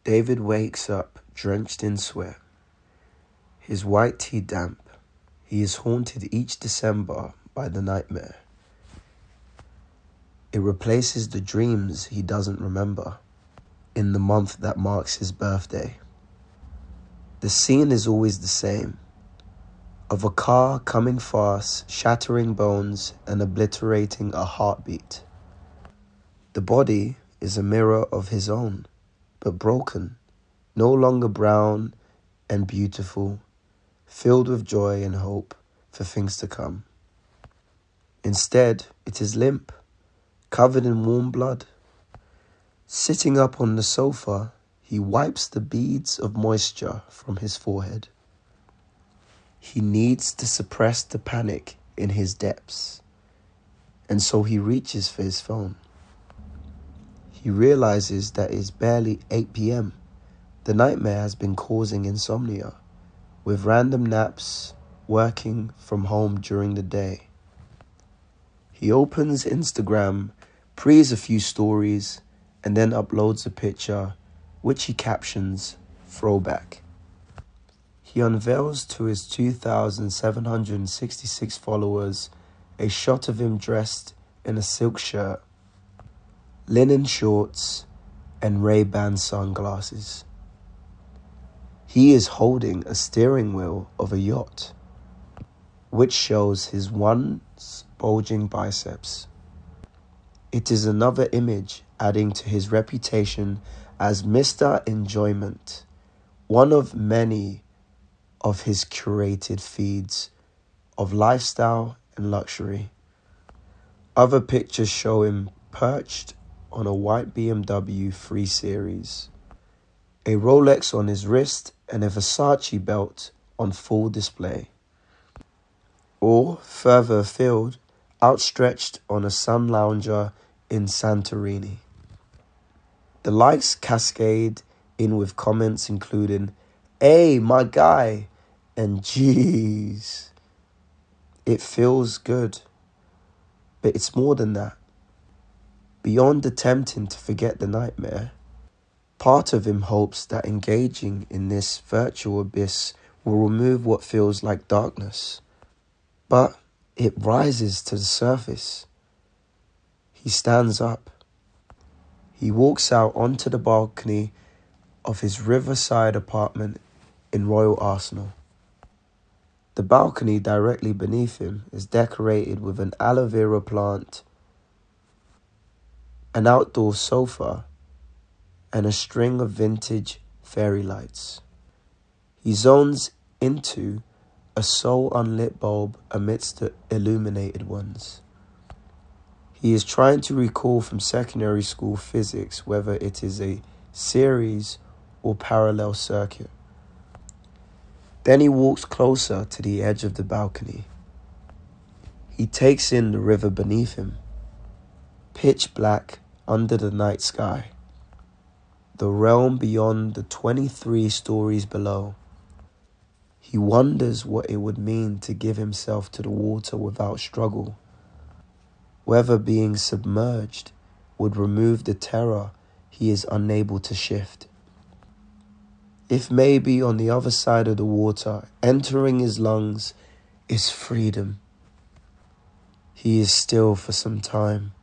David wakes up drenched in sweat, his white tee damp. He is haunted each December by the nightmare. It replaces the dreams he doesn't remember in the month that marks his birthday. The scene is always the same, of a car coming fast, shattering bones and obliterating a heartbeat. The body is a mirror of his own, but broken, no longer brown and beautiful, filled with joy and hope for things to come. Instead, it is limp, covered in warm blood. Sitting up on the sofa, he wipes the beads of moisture from his forehead. He needs to suppress the panic in his depths, and so he reaches for his phone. He realizes that it's barely 8 p.m. The nightmare has been causing insomnia, with random naps, working from home during the day. He opens Instagram, prees a few stories, and then uploads a picture, which he captions, "Throwback." He unveils to his 2,766 followers a shot of him dressed in a silk shirt, linen shorts, and Ray-Ban sunglasses. He is holding a steering wheel of a yacht, which shows his once bulging biceps. It is another image adding to his reputation as Mr. Enjoyment, one of many of his curated feeds of lifestyle and luxury. Other pictures show him perched on a white BMW 3 Series, a Rolex on his wrist, and a Versace belt on full display. Or, further afield, outstretched on a sun lounger in Santorini. The likes cascade in with comments including, "Hey, my guy," and "Jeez." It feels good, but it's more than that. Beyond attempting to forget the nightmare, part of him hopes that engaging in this virtual abyss will remove what feels like darkness. But it rises to the surface. He stands up. He walks out onto the balcony of his riverside apartment in Royal Arsenal. The balcony directly beneath him is decorated with an aloe vera plant, an outdoor sofa, and a string of vintage fairy lights. He zones into a sole unlit bulb amidst the illuminated ones. He is trying to recall from secondary school physics whether it is a series or parallel circuit. Then he walks closer to the edge of the balcony. He takes in the river beneath him, pitch black under the night sky, the realm beyond the 23 stories below. He wonders what it would mean to give himself to the water without struggle, whether being submerged would remove the terror he is unable to shift. If maybe on the other side of the water, entering his lungs, is freedom. He is still for some time.